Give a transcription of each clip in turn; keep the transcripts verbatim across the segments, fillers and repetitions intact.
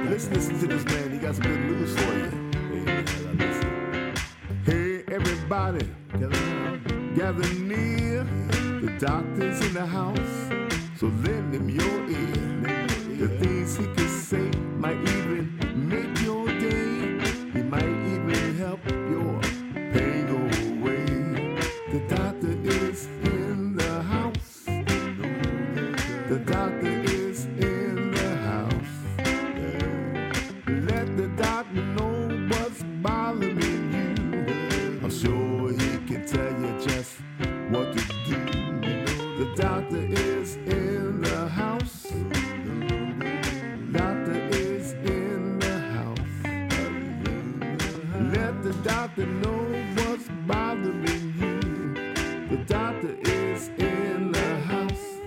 Let's listen to this man. He got some good news for you. Hey, man, listen. Hey, everybody, gather near. The doctor's in the house, so lend him your ear. The things he can say might even make your day. He might even help your pain go away. The doctor is in the house. The doctor is in the house. Let the doctor know what's bothering you. I'm sure he can tell you just what to do. The doctor is in the house. Doctor is in the house. Let the doctor know what's bothering you. The doctor is in the house.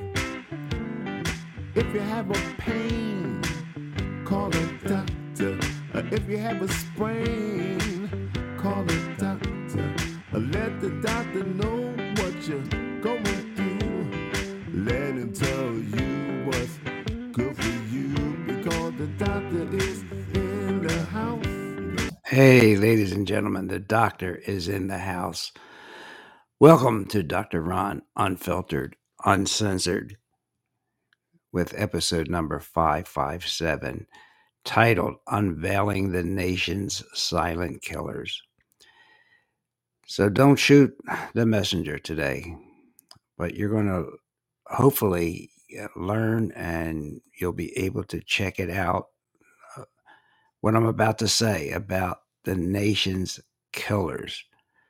If you have a pain, call a doctor. Uh, If you have a sprain, call a doctor. Uh, Let the doctor know what you're going through. Let him tell you what's good for you, because the doctor is in the house. Hey, ladies and gentlemen, the doctor is in the house. Welcome to Doctor Ron Unfiltered, Uncensored, with episode number five five seven, titled Unveiling the Nation's Silent Killers. So don't shoot the messenger today, but you're going to hopefully uh, learn and you'll be able to check it out. uh, What I'm about to say about the nation's killers.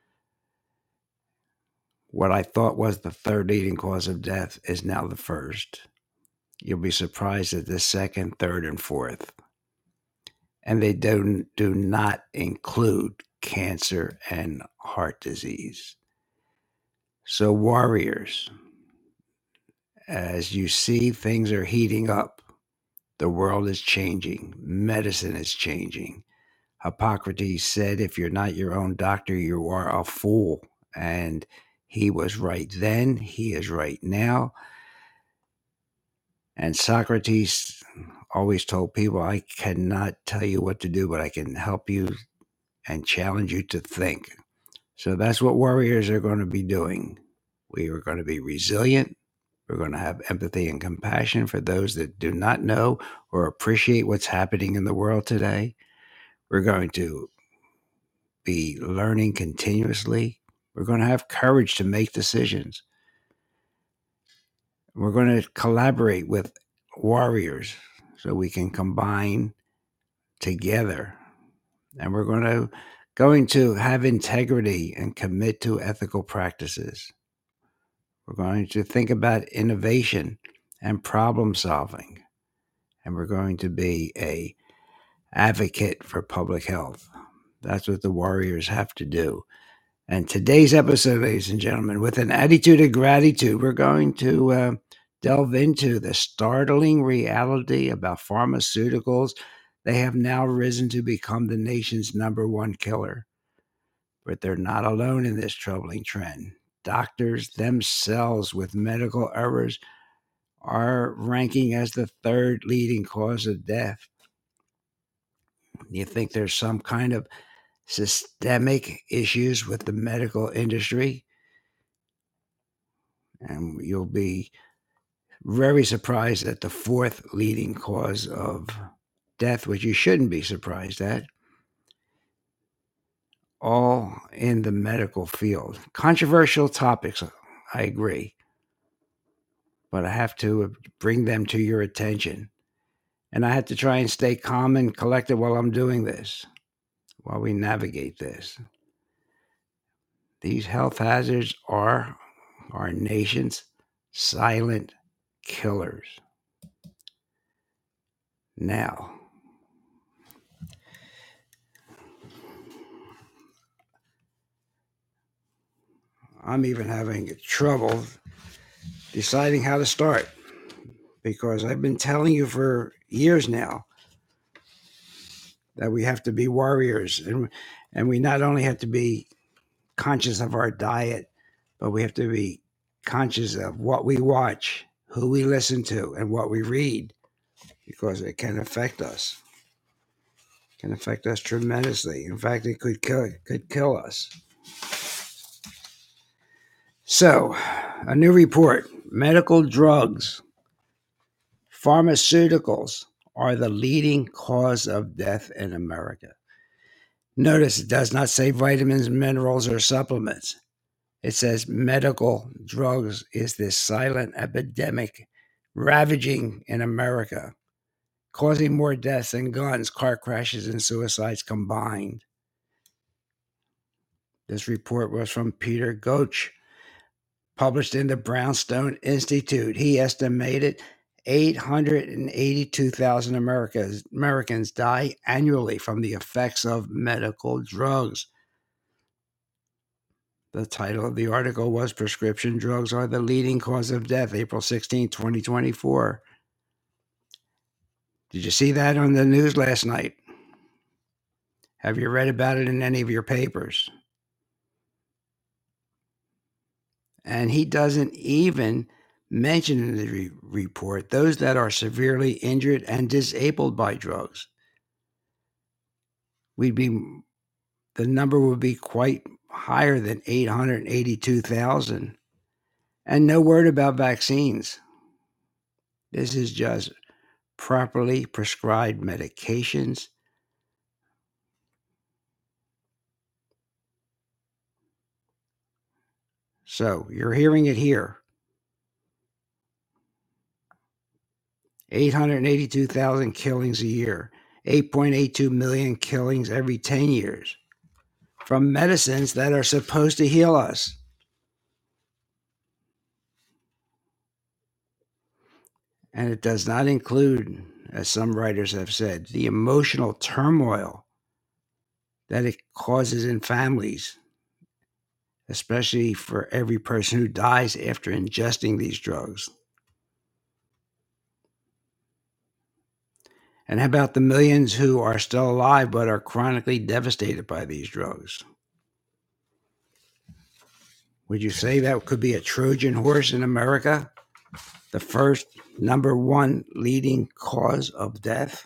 What I thought was the third leading cause of death is now the first. You'll be surprised at the second, third, and fourth. And they do, do not include cancer and heart disease. So, warriors, as you see things are heating up, the world is changing, medicine is changing. Hippocrates said, if you're not your own doctor, you are a fool. And he was right then, he is right now. And Socrates always told people, I cannot tell you what to do, but I can help you and challenge you to think. So that's what warriors are going to be doing. We are going to be resilient. We're going to have empathy and compassion for those that do not know or appreciate what's happening in the world today. We're going to be learning continuously. We're going to have courage to make decisions. We're going to collaborate with warriors so we can combine together. And we're going to going to have integrity and commit to ethical practices. We're going to think about innovation and problem solving. And we're going to be a advocate for public health. That's what the warriors have to do. And today's episode, ladies and gentlemen, with an attitude of gratitude, we're going to uh, delve into the startling reality about pharmaceuticals. They have now risen to become the nation's number one killer. But they're not alone in this troubling trend. Doctors themselves with medical errors are ranking as the third leading cause of death. You think there's some kind of systemic issues with the medical industry? And you'll be very surprised at the fourth leading cause of death, which you shouldn't be surprised at, all in the medical field. Controversial topics, I agree, but I have to bring them to your attention. And I have to try and stay calm and collected while I'm doing this, while we navigate this. These health hazards are our nation's silent killers. Now, I'm even having trouble deciding how to start because I've been telling you for years now that we have to be warriors, and and we not only have to be conscious of our diet, but we have to be conscious of what we watch, who we listen to, and what we read, because it can affect us. can affect us tremendously. In fact, it could kill, could kill us. So, a new report, medical drugs, pharmaceuticals are the leading cause of death in America. Notice it does not say vitamins, minerals, or supplements. It says medical drugs is this silent epidemic ravaging in America, causing more deaths than guns, car crashes, and suicides combined. This report was from Peter Goetsch, published in the Brownstone Institute. He estimated eight hundred eighty-two thousand Americans, Americans die annually from the effects of medical drugs. The title of the article was Prescription Drugs Are the Leading Cause of Death, April sixteenth, twenty twenty-four. Did you see that on the news last night? Have you read about it in any of your papers? And he doesn't even mention in the re- report those that are severely injured and disabled by drugs. We'd be, the number would be quite higher than eight hundred eighty-two thousand. And no word about vaccines. This is just properly prescribed medications. So you're hearing it here. eight hundred eighty-two thousand killings a year, eight point eight two million killings every ten years from medicines that are supposed to heal us. And it does not include, as some writers have said, the emotional turmoil that it causes in families, especially for every person who dies after ingesting these drugs. And how about the millions who are still alive but are chronically devastated by these drugs? Would you say that could be a Trojan horse in America? The first, number one leading cause of death?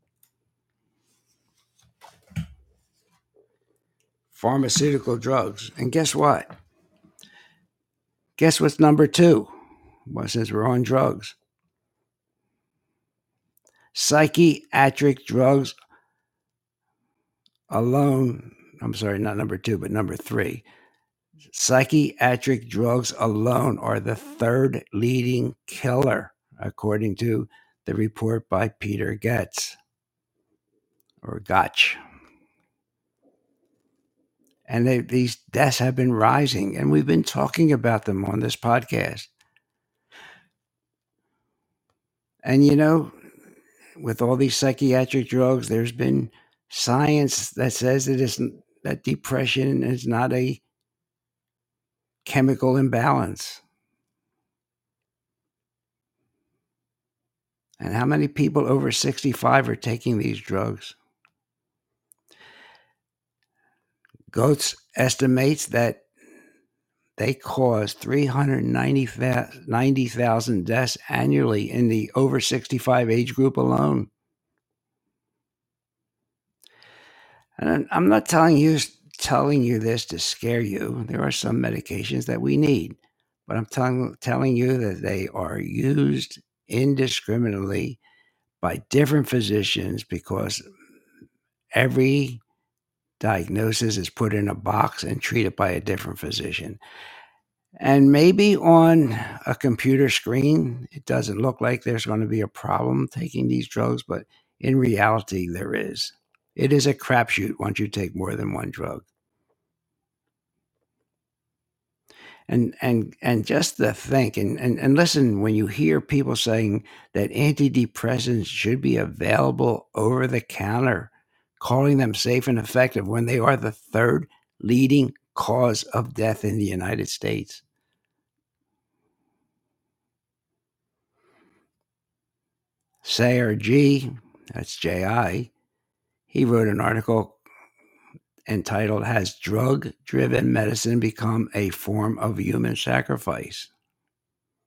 Pharmaceutical drugs. And guess what? Guess what's number two? Well, since we're on drugs. Psychiatric drugs alone, I'm sorry, not number two, but number three. Psychiatric drugs alone are the third leading killer, according to the report by Peter Getz, or Gotch. And they, these deaths have been rising, and we've been talking about them on this podcast. And, you know, with all these psychiatric drugs, there's been science that says that, it's, that depression is not a chemical imbalance. And how many people over sixty-five are taking these drugs? Goetz estimates that they cause three hundred ninety thousand deaths annually in the over sixty-five age group alone. And I'm not telling you telling you this to scare you. There are some medications that we need, but I'm telling telling you that they are used indiscriminately by different physicians because every diagnosis is put in a box and treated by a different physician. And maybe on a computer screen, it doesn't look like there's going to be a problem taking these drugs, but in reality, there is. It is a crapshoot once you take more than one drug. And and and just to think, and, and, and listen, when you hear people saying that antidepressants should be available over the counter, calling them safe and effective when they are the third leading cause of death in the United States. Sayer G, that's J I, he wrote an article entitled, Has Drug-Driven Medicine Become a Form of Human Sacrifice?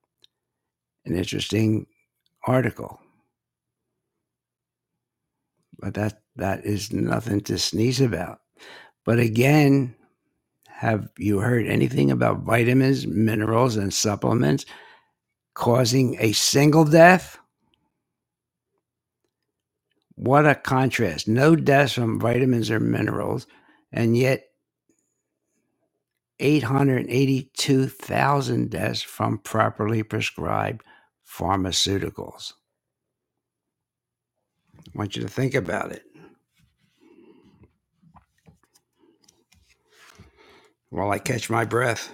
An interesting article. but that that is nothing to sneeze about. But again, have you heard anything about vitamins, minerals, and supplements causing a single death? What a contrast. No deaths from vitamins or minerals, and yet eight hundred eighty-two thousand deaths from properly prescribed pharmaceuticals. I want you to think about it while I catch my breath.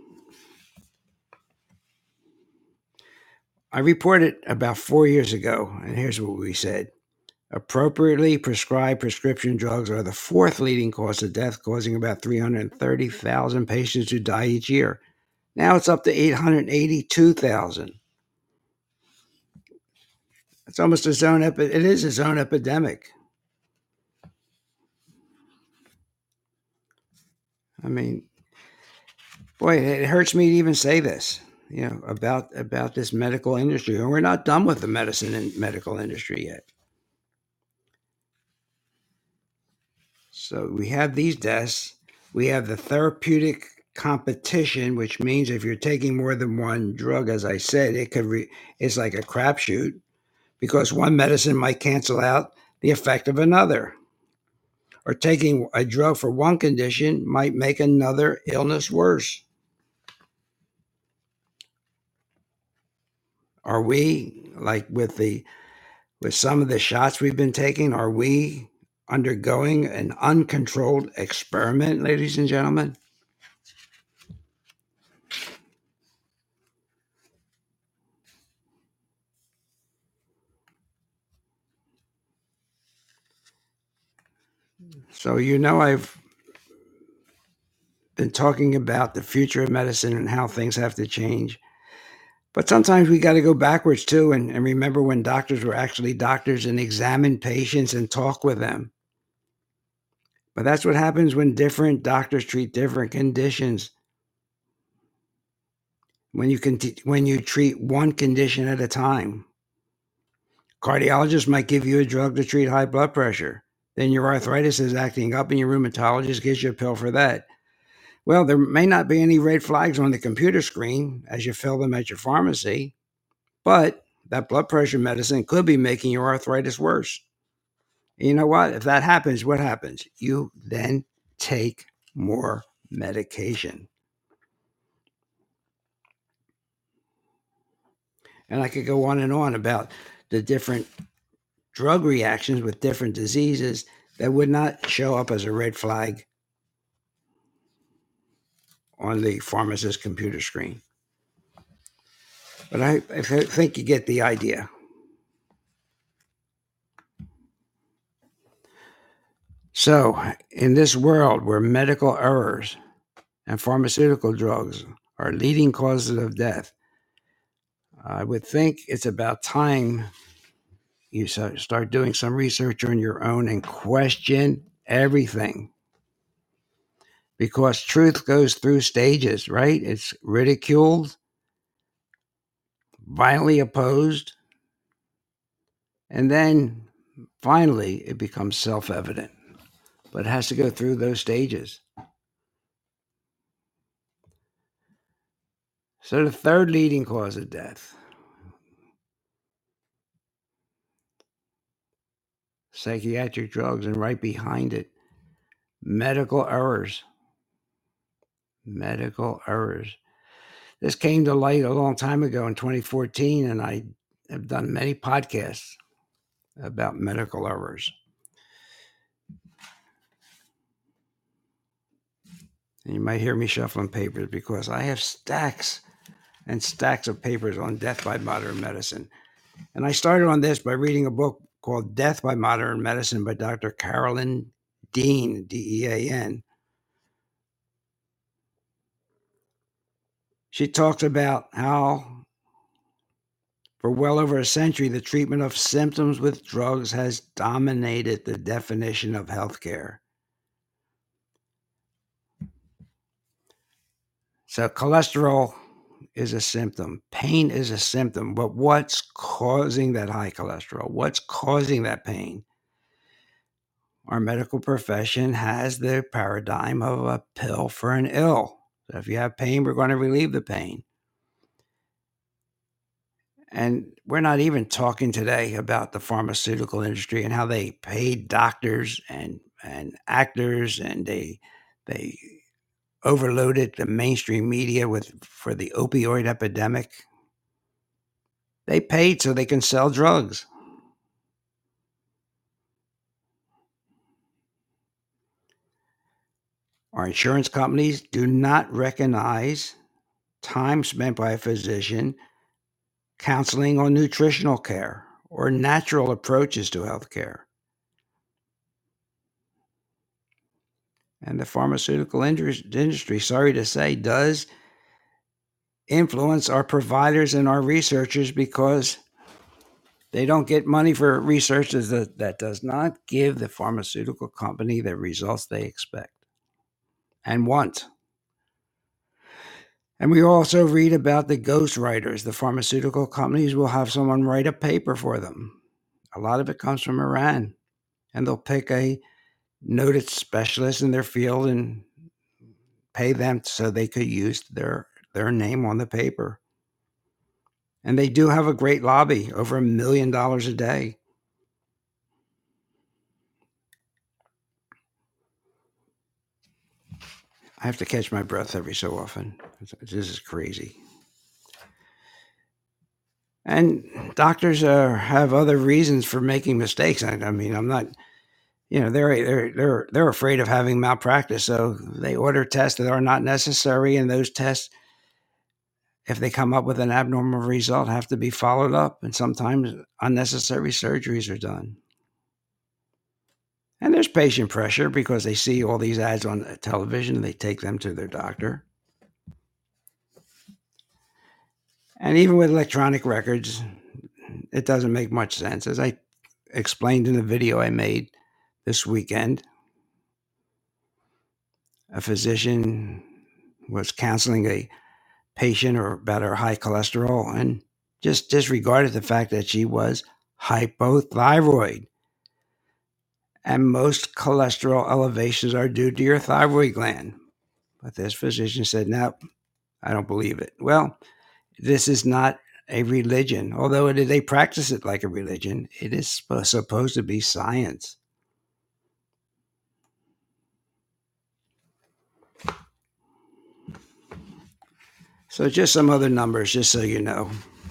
I reported about four years ago, and here's what we said. Appropriately prescribed prescription drugs are the fourth leading cause of death, causing about three hundred thirty thousand patients to die each year. Now it's up to eight hundred eighty-two thousand. It's almost a zone epi- it is a zone epidemic. I mean, boy, it hurts me to even say this, you know, about about this medical industry. And we're not done with the medicine and medical industry yet. So we have these deaths. We have the therapeutic competition, which means if you're taking more than one drug, as I said, it could re- it's like a crapshoot because one medicine might cancel out the effect of another. Or taking a drug for one condition might make another illness worse. Are we, like with the with some of the shots we've been taking, are we undergoing an uncontrolled experiment, ladies and gentlemen? So, you know, I've been talking about the future of medicine and how things have to change. But sometimes we got to go backwards too and, and remember when doctors were actually doctors and examine patients and talk with them. But that's what happens when different doctors treat different conditions. When you can t- when you treat one condition at a time. Cardiologist might give you a drug to treat high blood pressure. Then your arthritis is acting up and your rheumatologist gives you a pill for that. Well, there may not be any red flags on the computer screen as you fill them at your pharmacy, but that blood pressure medicine could be making your arthritis worse. And you know what? If that happens, what happens? You then take more medication. And I could go on and on about the different drug reactions with different diseases that would not show up as a red flag on the pharmacist's computer screen. But I, I think you get the idea. So, in this world where medical errors and pharmaceutical drugs are leading causes of death, I would think it's about time you start doing some research on your own and question everything. Because truth goes through stages, right? It's ridiculed, violently opposed, and then finally it becomes self-evident. But it has to go through those stages. So the third leading cause of death, psychiatric drugs, and right behind it, medical errors. Medical errors. This came to light a long time ago in twenty fourteen, and I have done many podcasts about medical errors. And you might hear me shuffling papers because I have stacks and stacks of papers on death by modern medicine. And I started on this by reading a book called Death by Modern Medicine by Doctor Carolyn Dean, D E A N. She talks about how for well over a century, the treatment of symptoms with drugs has dominated the definition of healthcare. So cholesterol is a symptom. Pain is a symptom. But what's causing that high cholesterol? What's causing that pain? our medical profession has the paradigm of a pill for an ill. So if you have pain, we're going to relieve the pain. And we're not even talking today about the pharmaceutical industry and how they paid doctors and, and actors, and they they overloaded the mainstream media with for the opioid epidemic. They paid so they can sell drugs. Our insurance companies do not recognize time spent by a physician counseling on nutritional care or natural approaches to healthcare. And the pharmaceutical industry, sorry to say, does influence our providers and our researchers because they don't get money for research that, that does not give the pharmaceutical company the results they expect and want. And we also read about the ghostwriters. The pharmaceutical companies will have someone write a paper for them. A lot of it comes from Iran. And they'll pick a noted specialist in their field and pay them so they could use their, their name on the paper. And they do have a great lobby, over a million dollars a day. I have to catch my breath every so often. This is crazy. And doctors uh, have other reasons for making mistakes. I, I mean, I'm not, you know, they're they're they're they're afraid of having malpractice, so they order tests that are not necessary, and those tests, if they come up with an abnormal result, have to be followed up, and sometimes unnecessary surgeries are done. And there's patient pressure because they see all these ads on television and they take them to their doctor. And even with electronic records, it doesn't make much sense. As I explained in the video I made this weekend, a physician was counseling a patient or about her high cholesterol and just disregarded the fact that she was hypothyroid. And most cholesterol elevations are due to your thyroid gland. But this physician said, no, I don't believe it. Well, this is not a religion. Although it, they practice it like a religion, it is supposed to be science. So just some other numbers, just so you know.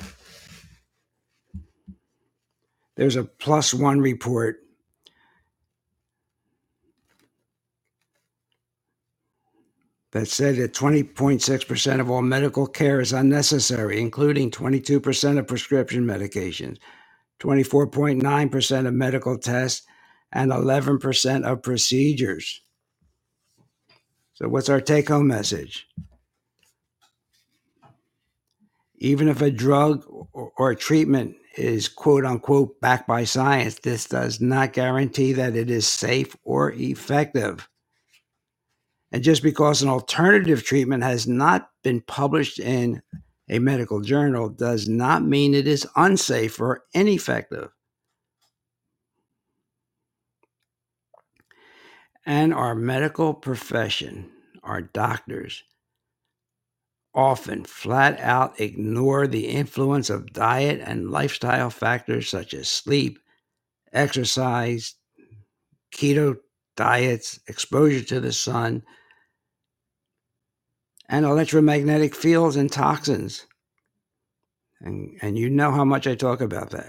There's a plus one report that said that twenty point six percent of all medical care is unnecessary, including twenty-two percent of prescription medications, twenty-four point nine percent of medical tests, and eleven percent of procedures. So what's our take-home message? Even if a drug or a treatment is quote-unquote backed by science, this does not guarantee that it is safe or effective. And just because an alternative treatment has not been published in a medical journal does not mean it is unsafe or ineffective. And our medical profession, our doctors, often flat out ignore the influence of diet and lifestyle factors such as sleep, exercise, keto diets, exposure to the sun, and electromagnetic fields and toxins. And, and you know how much I talk about that.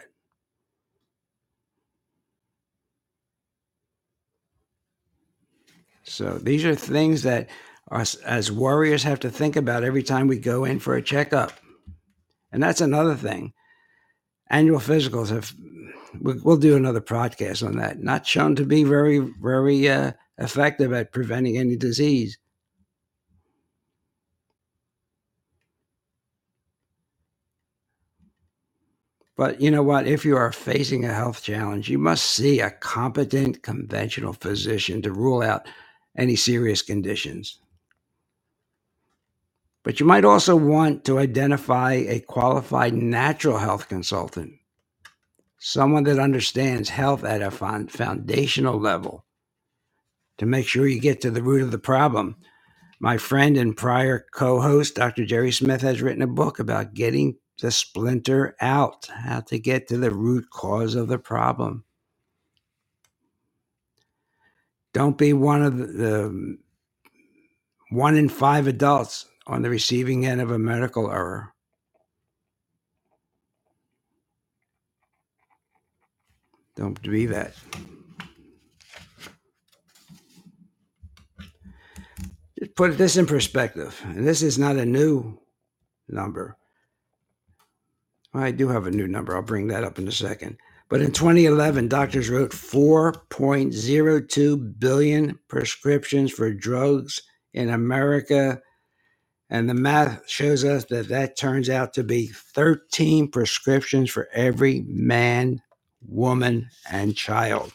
So these are things that us as warriors have to think about every time we go in for a checkup. And that's another thing. Annual physicals have, we'll do another podcast on that, not shown to be very, very uh, effective at preventing any disease. But you know what? If you are facing a health challenge, you must see a competent conventional physician to rule out any serious conditions. But you might also want to identify a qualified natural health consultant, someone that understands health at a foundational level to make sure you get to the root of the problem. My friend and prior co-host, Doctor Jerry Smith, has written a book about getting the splinter out, how to get to the root cause of the problem. Don't be one of the, the one in five adults on the receiving end of a medical error. Don't be that. Just put this in perspective. And this is not a new number. Well, I do have a new number. I'll bring that up in a second. But in twenty eleven, doctors wrote four point zero two billion prescriptions for drugs in America. And the math shows us that that turns out to be thirteen prescriptions for every man, woman, and child.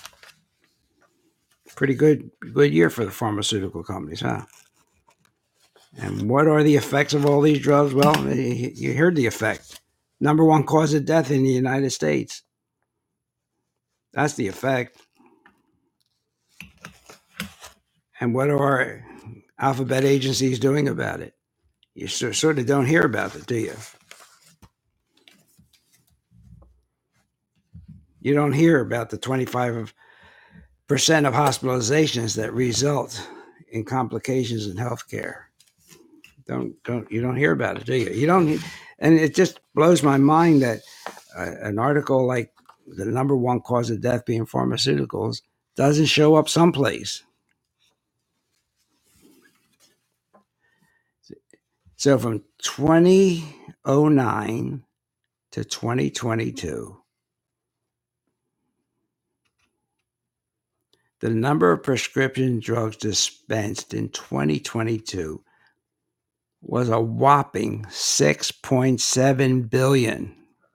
Pretty good, good year for the pharmaceutical companies, huh? And what are the effects of all these drugs? Well, you heard the effect. Number one cause of death in the United States. That's the effect. And what are our alphabet agencies doing about it? You sort of don't hear about it, do you? You don't hear about the twenty-five percent of hospitalizations that result in complications in healthcare. Don't don't you don't hear about it, do you? You don't, and it just blows my mind that uh, an article like the number one cause of death being pharmaceuticals doesn't show up someplace. So from twenty oh nine to twenty twenty-two, the number of prescription drugs dispensed in twenty twenty-two was a whopping six point seven billion.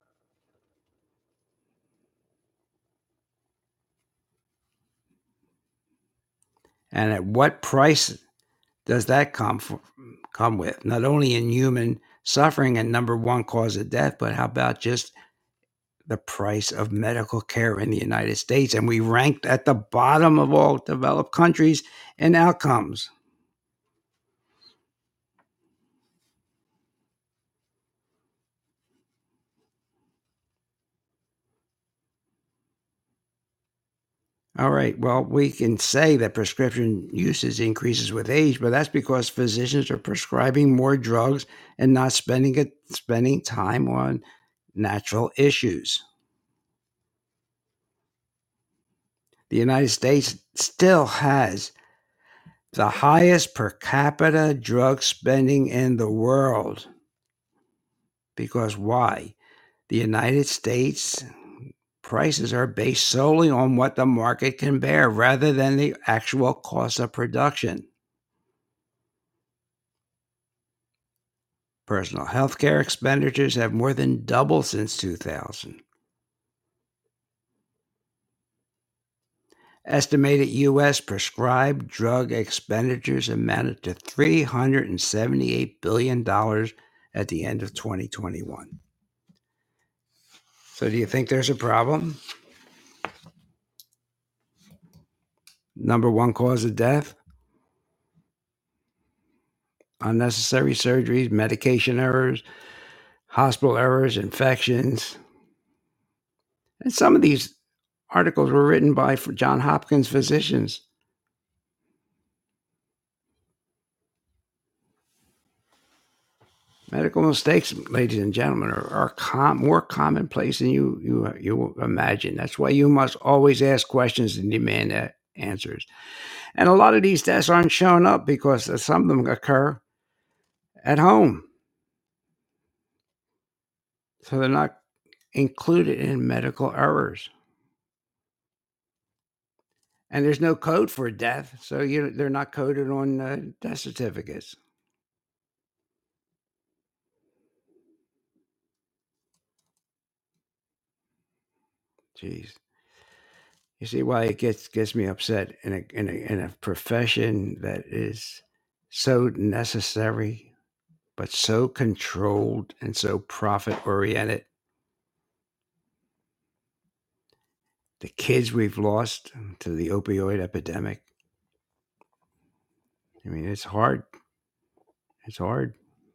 And at what price does that come for, come with? Not only in human suffering and number one cause of death, but how about just the price of medical care in the United States? And we ranked at the bottom of all developed countries in outcomes. All right, well, we can say that prescription usage increases with age, but that's because physicians are prescribing more drugs and not spending it, spending time on natural issues. The United States still has the highest per capita drug spending in the world. Because why? The United States prices are based solely on what the market can bear rather than the actual cost of production. Personal health care expenditures have more than doubled since two thousand. Estimated U S prescribed drug expenditures amounted to three hundred seventy-eight billion dollars at the end of twenty twenty-one. So do you think there's a problem? Number one cause of death? Unnecessary surgeries, medication errors, hospital errors, infections. And some of these articles were written by Johns Hopkins physicians. Medical mistakes, ladies and gentlemen, are, are com- more commonplace than you, you, you imagine. That's why you must always ask questions and demand uh, answers. And a lot of these deaths aren't showing up because some of them occur at home. So they're not included in medical errors. And there's no code for death, so you, they're not coded on uh, death certificates. Jeez. You see why it gets gets me upset in a, in a in a profession that is so necessary, but so controlled and so profit oriented. The kids we've lost to the opioid epidemic, I mean, it's hard. It's hard.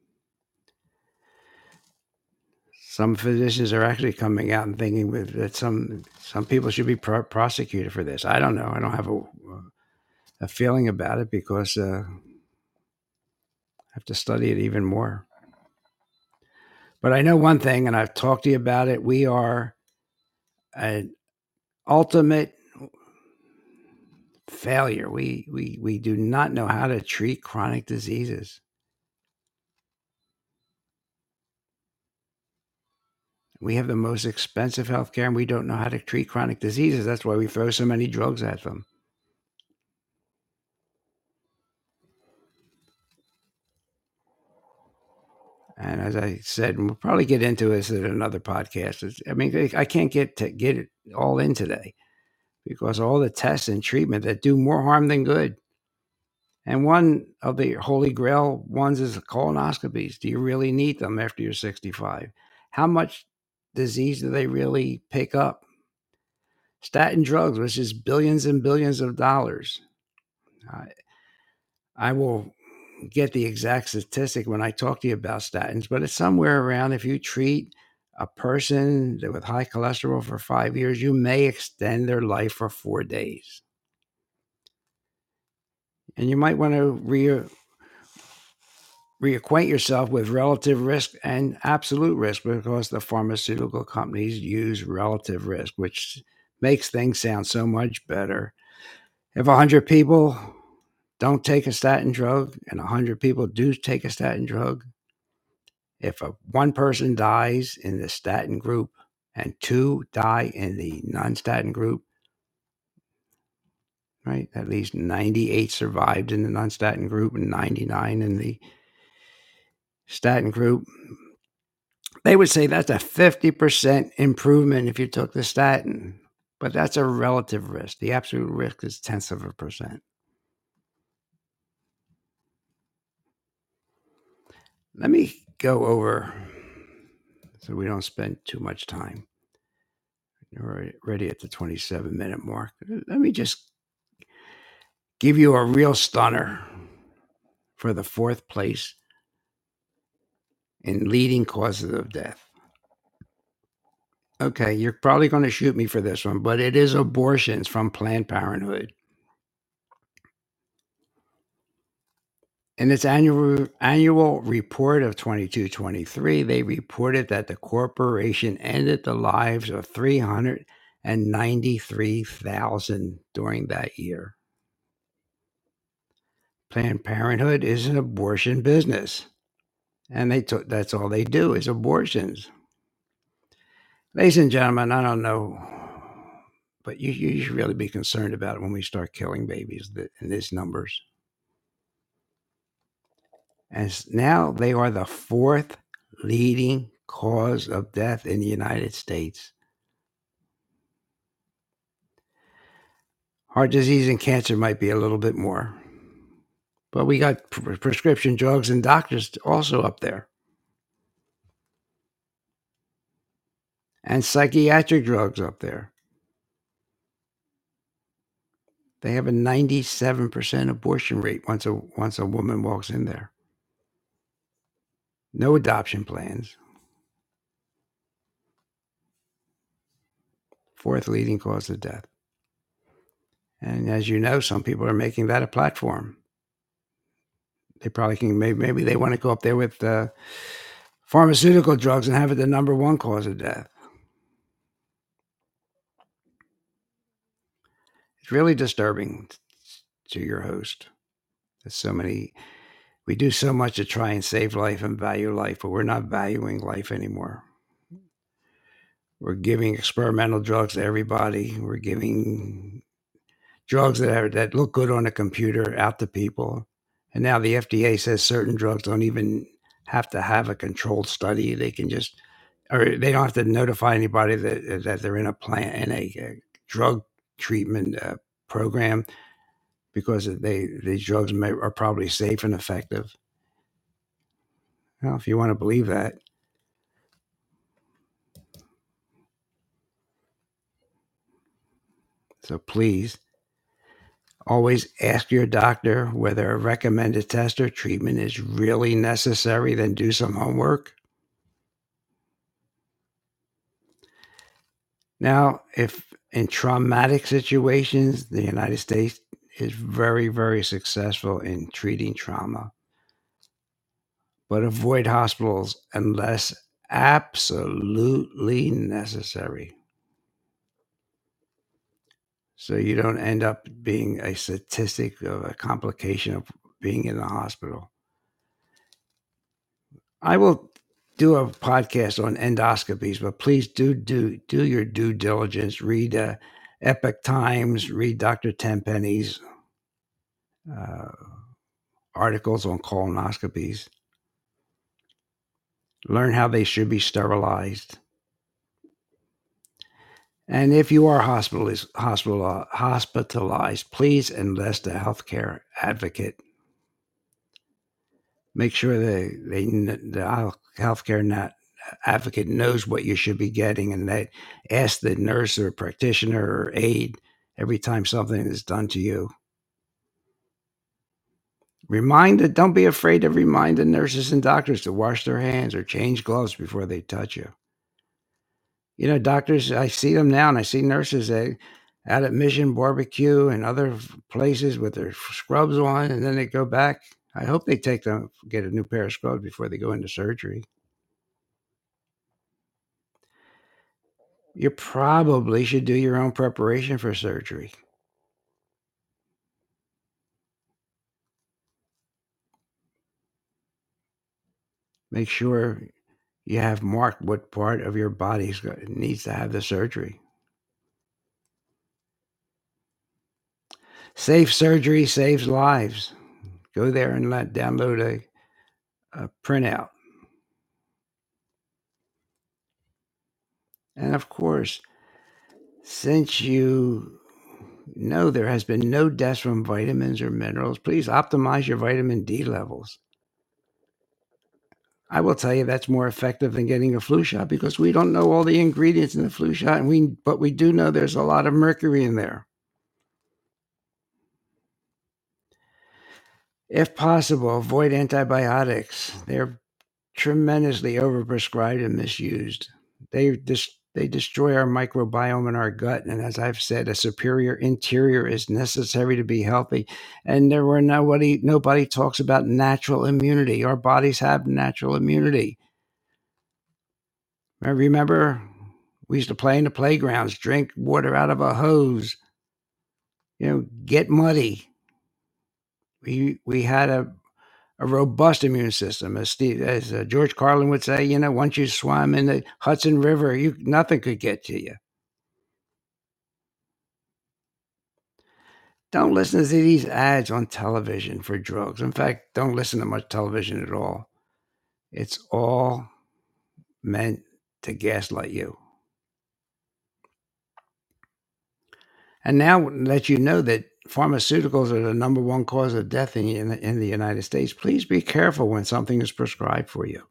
Some physicians are actually coming out and thinking with, that some some people should be pro- prosecuted for this. I don't know. I don't have a, a feeling about it because uh, I have to study it even more. But I know one thing, and I've talked to you about it. We are an ultimate failure. We we we do not know how to treat chronic diseases. We have the most expensive healthcare, and we don't know how to treat chronic diseases. That's why we throw so many drugs at them. And as I said, and we'll probably get into this in another podcast. It's, I mean, I can't get to get it all in today because all the tests and treatment that do more harm than good. And one of the holy grail ones is colonoscopies. Do you really need them after you're sixty-five? How much disease do they really pick up? Statin drugs, which is billions and billions of dollars. I, I will get the exact statistic when I talk to you about statins, but it's somewhere around, if you treat a person with high cholesterol for five years, you may extend their life for four days. And you might want to re- reacquaint yourself with relative risk and absolute risk because the pharmaceutical companies use relative risk, which makes things sound so much better. If one hundred people don't take a statin drug and one hundred people do take a statin drug, if a, one person dies in the statin group and two die in the non-statin group, right? At least ninety-eight survived in the non-statin group and ninety-nine in the statin group. They would say that's a fifty percent improvement if you took the statin, but that's a relative risk. The absolute risk is tenths of a percent. Let me go over so we don't spend too much time. We're already at the twenty-seven minute mark. Let me just give you a real stunner for the fourth place in leading causes of death. Okay, you're probably going to shoot me for this one, but it is abortions from Planned Parenthood. In its annual annual report of twenty-two twenty-three, they reported that the corporation ended the lives of three hundred ninety-three thousand during that year. Planned Parenthood is an abortion business, and they t- that's all they do is abortions. Ladies and gentlemen, I don't know, but you, you should really be concerned about it when we start killing babies in these numbers. And now they are the fourth leading cause of death in the United States. Heart disease and cancer might be a little bit more. But we got pre- prescription drugs and doctors also up there. And psychiatric drugs up there. They have a ninety-seven percent abortion rate once a once a woman walks in there. No adoption plans. Fourth leading cause of death. And as you know, some people are making that a platform. They probably can, maybe, maybe they want to go up there with uh, pharmaceutical drugs and have it the number one cause of death. It's really disturbing to your host. There's so many, we do so much to try and save life and value life, but we're not valuing life anymore. We're giving experimental drugs to everybody. We're giving drugs that are, that look good on a computer out to people. And now the F D A says certain drugs don't even have to have a controlled study. They can just, or they don't have to notify anybody that that they're in a plan in a, a drug treatment uh, program because they these drugs may, are probably safe and effective. Well, if you want to believe that. So please, Always ask your doctor whether a recommended test or treatment is really necessary, then do some homework. Now, if in traumatic situations, the United States is very, very successful in treating trauma, but avoid hospitals unless absolutely necessary. So you don't end up being a statistic of a complication of being in the hospital. I will do a podcast on endoscopies, but please do do do your due diligence. Read uh, Epoch Times, read Doctor Tenpenny's uh, articles on colonoscopies. Learn how they should be sterilized. And if you are hospitalized, hospital, hospitalized, please enlist a healthcare advocate. Make sure they, they the healthcare net advocate knows what you should be getting, and they ask the nurse or practitioner or aide every time something is done to you. Remind it, don't be afraid to remind the nurses and doctors to wash their hands or change gloves before they touch you. You know, doctors, I see them now, and I see nurses they, out at Mission Barbecue and other places with their scrubs on, and then they go back. I hope they take them, get a new pair of scrubs before they go into surgery. You probably should do your own preparation for surgery. Make sure you have marked what part of your body needs to have the surgery. Safe surgery saves lives. Go there and let download a, a printout. And of course, since you know there has been no deaths from vitamins or minerals, please optimize your vitamin D levels. I will tell you that's more effective than getting a flu shot because we don't know all the ingredients in the flu shot, and we but we do know there's a lot of mercury in there. If possible, avoid antibiotics. They're tremendously overprescribed and misused. They dis- they destroy our microbiome in our gut, and as I've said, a superior interior is necessary to be healthy. And there were nobody nobody talks about natural immunity. Our bodies have natural immunity. I remember we used to play in the playgrounds, drink water out of a hose, you know, get muddy. We we had a a robust immune system, as Steve, as uh, George Carlin would say. You know, once you swam in the Hudson River, you nothing could get to you. Don't listen to these ads on television for drugs. In fact, don't listen to much television at all. It's all meant to gaslight you. And now that you know that pharmaceuticals are the number one cause of death in, in, in the United States, please be careful when something is prescribed for you.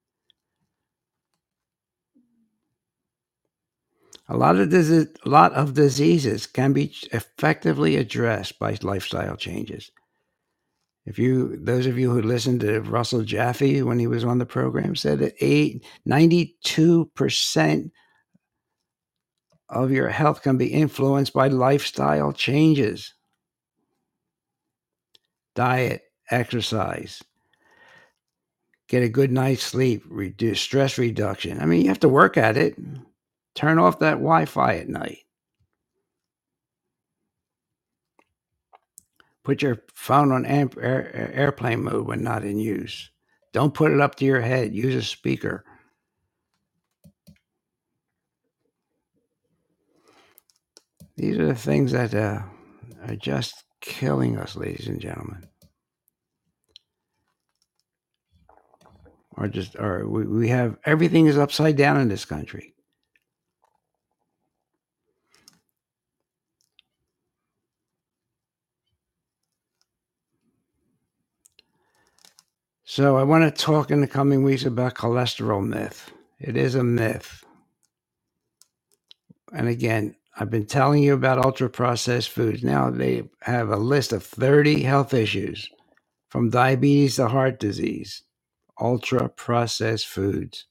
A lot of disease, a lot of diseases can be effectively addressed by lifestyle changes. If you, those of you who listened to Russell Jaffe when he was on the program, said that eight, ninety-two percent of your health can be influenced by lifestyle changes. Diet, exercise, get a good night's sleep, reduce stress reduction. I mean, you have to work at it. Turn off that Wi-Fi at night. Put your phone on amp, air, airplane mode when not in use. Don't put it up to your head. Use a speaker. These are the things that uh, are just killing us, ladies and gentlemen. Or just, or we, we have everything is upside down in this country. So I want to talk in the coming weeks about cholesterol myth. It is a myth. And again, I've been telling you about ultra processed foods. Now they have a list of thirty health issues, from diabetes to heart disease. Ultra processed foods.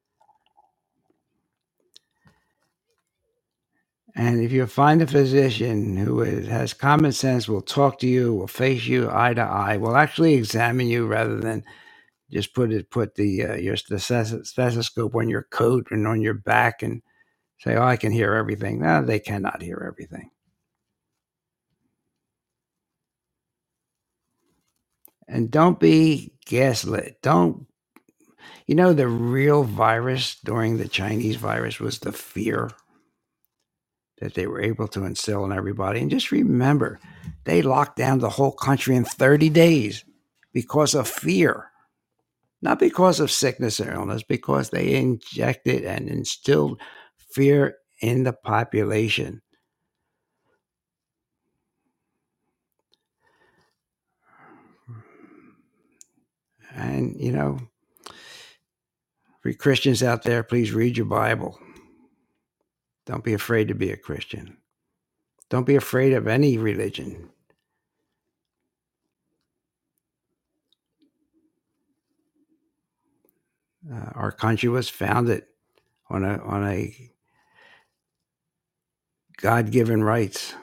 And if you find a physician who is, has common sense, will talk to you, will face you eye to eye, will actually examine you rather than just put it put the uh, your stethoscope on your coat and on your back and say, "Oh, I can hear everything." No, they cannot hear everything. And don't be gaslit. Don't you know the real virus during the Chinese virus was the fear that they were able to instill in everybody. And just remember, they locked down the whole country in thirty days because of fear, not because of sickness or illness, because they injected and instilled fear in the population. And, you know, for Christians out there, please read your Bible. Don't be afraid to be a Christian. Don't be afraid of any religion. Uh, our country was founded on a on a God-given rights.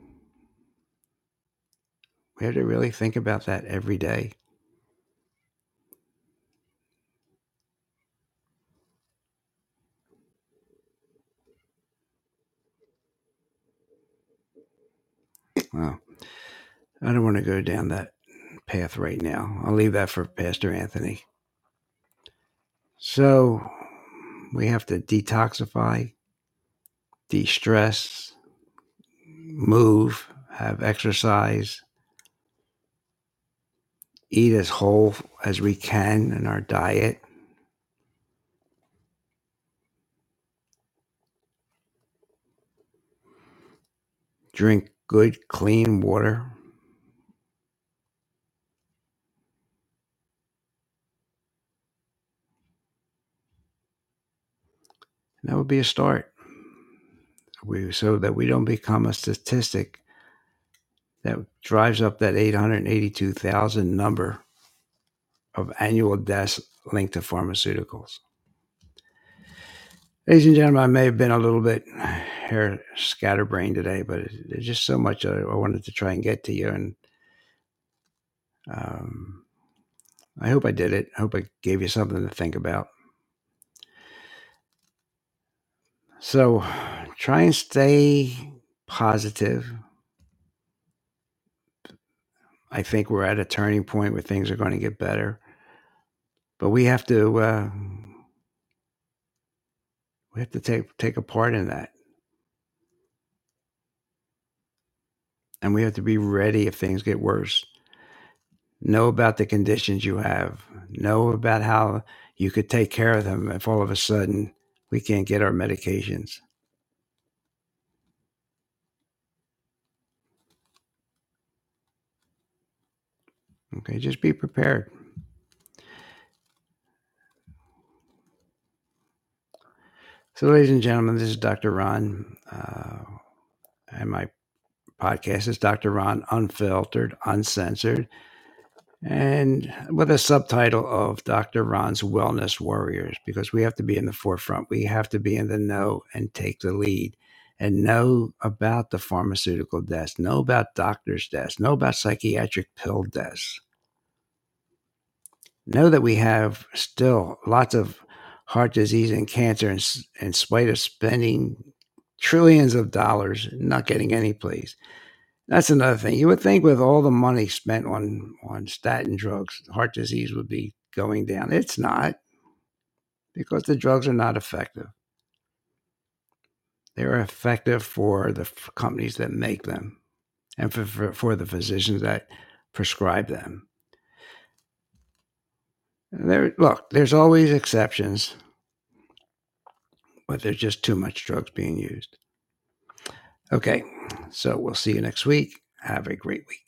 We have to really think about that every day. Well, I don't want to go down that path right now. I'll leave that for Pastor Anthony. So we have to detoxify, de-stress, move, have exercise, eat as whole as we can in our diet. Drink good, clean water. That would be a start. We, so that we don't become a statistic that drives up that eight hundred eighty-two thousand number of annual deaths linked to pharmaceuticals. Ladies and gentlemen, I may have been a little bit hair scatterbrained today, but there's just so much I wanted to try and get to you. And um, I hope I did it. I hope I gave you something to think about. So try and stay positive. I think we're at a turning point where things are going to get better. But we have to uh, we have to take take a part in that. And we have to be ready if things get worse. Know about the conditions you have. Know about how you could take care of them if all of a sudden we can't get our medications. Okay, just be prepared. So, ladies and gentlemen, this is Doctor Ron, uh, and my podcast is Doctor Ron Unfiltered, Uncensored, and with a subtitle of Doctor Ron's Wellness Warriors, because we have to be in the forefront. We have to be in the know and take the lead and know about the pharmaceutical deaths, know about doctors' deaths, know about psychiatric pill deaths. Know that we have still lots of heart disease and cancer in, in spite of spending trillions of dollars not getting any place. That's another thing. You would think with all the money spent on, on statin drugs, heart disease would be going down. It's not, because the drugs are not effective. They're effective for the companies that make them and for, for, for the physicians that prescribe them. There, look, there's always exceptions, but there's just too much drugs being used. Okay, so we'll see you next week. Have a great week.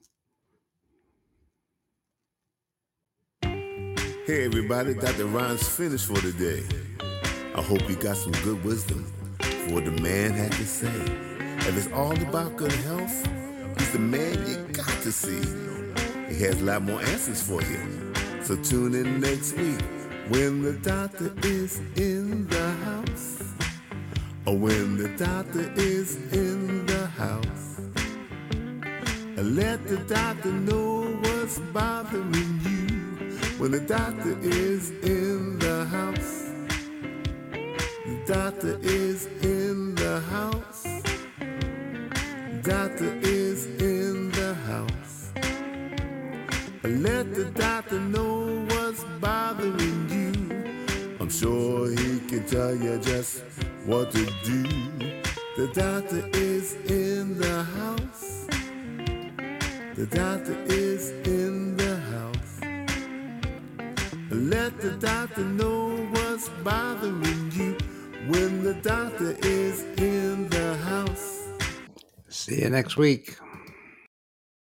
Hey everybody, Doctor Ron's finished for today. I hope you got some good wisdom for what the man had to say. If it's all about good health, he's the man you got to see. He has a lot more answers for you. So tune in next week when the doctor is in the house. Or when the doctor is in the house. Let the doctor know what's bothering you. When the doctor is in the house. The doctor is in the house. The doctor is in the house. Let the doctor know what's bothering you. I'm sure he can tell you just what to do. The doctor is in the house. The doctor is in the house. Let the doctor know what's bothering you. When the doctor is in the house. See you next week.